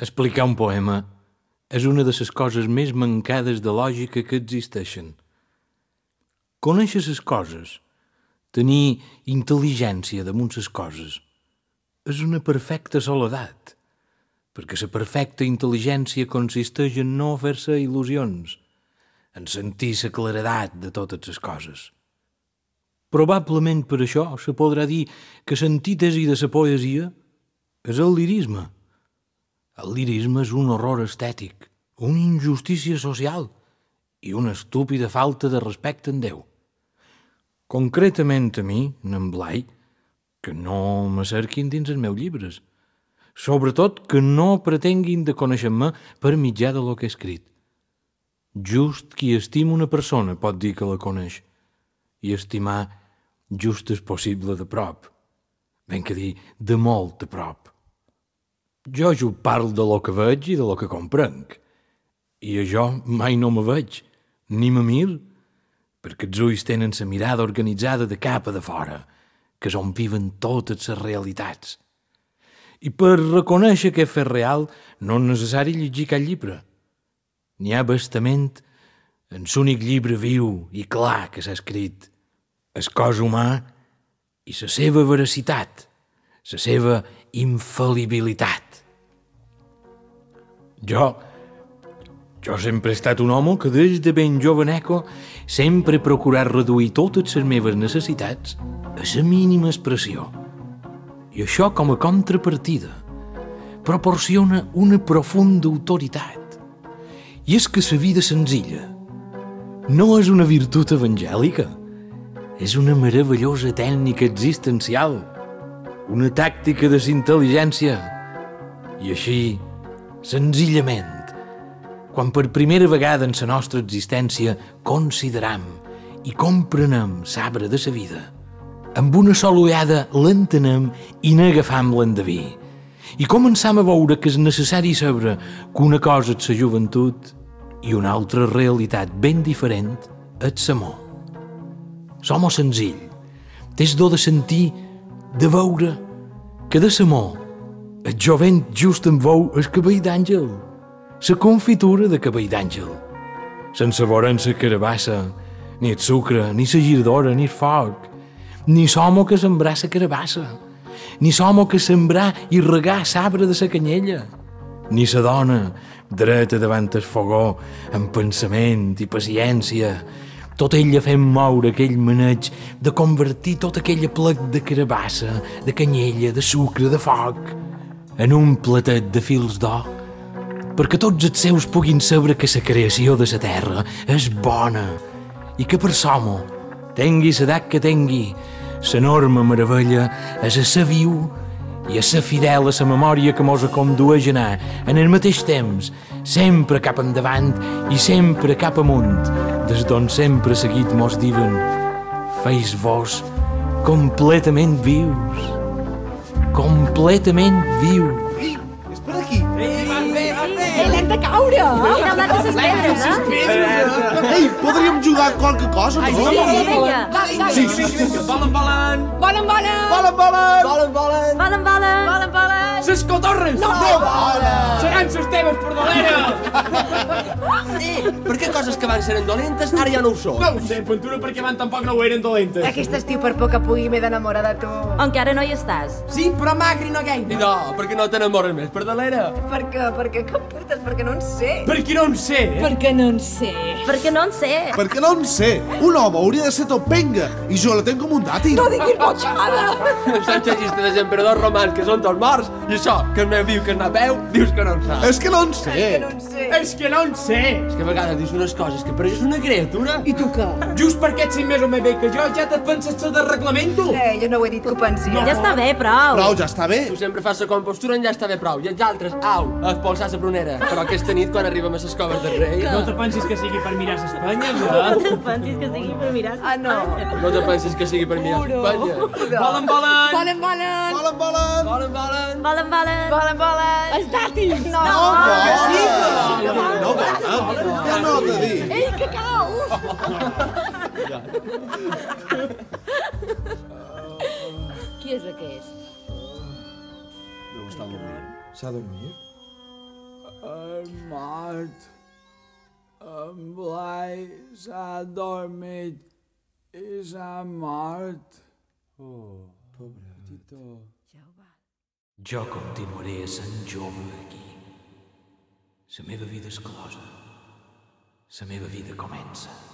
Explicar un poema és una de les coses més mancades de lògica que existeixen. Conèixer les coses, tenir intel·ligència damunt les coses, és una perfecta soledat, perquè la perfecta intel·ligència consisteix en no fer-se il·lusions, en sentir la claredat de totes les coses. Probablement per això se podrà dir que l'antítesi de la poesia és el lirisme. El lirisme és un horror estètic, una injustícia social i una estúpida falta de respecte en Déu. Concretament a mi, en Blai, que no me cerquin dins els meus llibres. Sobretot que no pretenguin de conèixer-me per mitjà de lo que he escrit. Just qui estima una persona pot dir que la coneix, i estimar just és possible de prop, ben que dir de molt de prop. Jo parlo de lo que veig i de lo que comprenc, i a jo mai no me veig, ni me mir, perquè els ulls tenen la mirada organitzada de cap a de fora, que és on viven totes les realitats. I per reconèixer que és fet real no és necessari llegir cap llibre. N'hi ha bastament en l'únic llibre viu i clar que s'ha escrit, el cos humà i la seva veracitat, la seva infal·libilitat. Jo sempre he estat un home que des de ben joveneco sempre he procurat reduir totes les meves necessitats a la mínima expressió. I això, com a contrapartida, proporciona una profunda autoritat. I és que la vida senzilla no és una virtut evangèlica, és una meravellosa tècnica existencial, una tàctica de intel·ligència. I així, senzillament, quan per primera vegada en la nostra existència consideram i comprenem l'arbre de la vida, amb una sola ullada l'entenem i n'agafam l'endeví. I començam a veure que és necessari saber que una cosa és la joventut i una altra realitat ben diferent és l'amor. L'home senzill té el do de sentir, de veure, que de l'amor el jovent just en veu el cabell d'àngel, la confitura de cabell d'àngel, sense veure'n la carabassa, ni el sucre, ni la girdora, ni el foc, ni l'home que sembrà la carabassa, ni l'home que sembrà i regar l'arbre de la canyella, ni la dona dreta davant el fogó amb pensament i paciència, tot ella fent moure aquell maneig de convertir tot aquell plec de carabassa, de canyella, de sucre, de foc, en un platet de fils d'or, perquè tots els seus puguin saber que la creació de la terra és bona i que per l'home, tingui l'edat que tingui, l'enorme meravella és a ser viu i a ser fidel a la memòria que mos condueix a anar en el mateix temps, sempre cap endavant i sempre cap amunt, des d'on sempre seguit mos diuen: feis-vos completament vius, completament vius. Ei, és per aquí. L'hem de caure! Mira, blat de ses pedres, eh? Ei, podríem jugar a qualque cosa, no? Sí, vinga. Sí. Volen. Volen! Ses cotorres! No! Seran ses teves, perdolera! Per què coses que van ser dolentes ara ja no ho són? No ho sé, Ventura, perquè van tampoc no ho eren dolentes. Aquest estiu per poc que pugui m'he d'enamorar de tu. Encara no hi estàs. Sí, però magri no gaire. I no, perquè no t'enamores més, perdolera. Per què? Com putes? Perquè no en sé. Perquè no en sé. Perquè no en sé. Perquè no en sé. Perquè no en sé. Un home hauria de ser tot penga i jo la tenc com un dàtil. No diguis botxada! Saps xista dels emperadors romans que són tots morts i això, que el meu diu que és napeu, dius que no en saps. És que no en sé. És que no en sé. És que a vegades dius unes coses que pareixes una criatura. I tu què? Just perquè ets més o més bé que jo, ja te't penses ser de reglamento. Jo no ho he dit que ho pensi. Ja està bé, prou. Prou, ja està bé. Tu sempre fas la compostura en ja està bé prou. I els altres, au, a expulsar la prunera. Però aquesta nit, quan arribem a les coves del rei... No te pensis que sigui per mirar s'Espanya, No ja? te pensis que sigui per mirar. Ah, no. No te pensis que sigui per mirar Espanya. Volen. Volen. Els dàtils! No! No, ja no t'he dit. Ei, que cau! Qui és aquest? Deu estar dormint. S'ha dormit? mort. En Blai s'ha dormit i s'ha mort. Jo continuaré sent jove aquí. La meva vida és closa. La meva vida comença.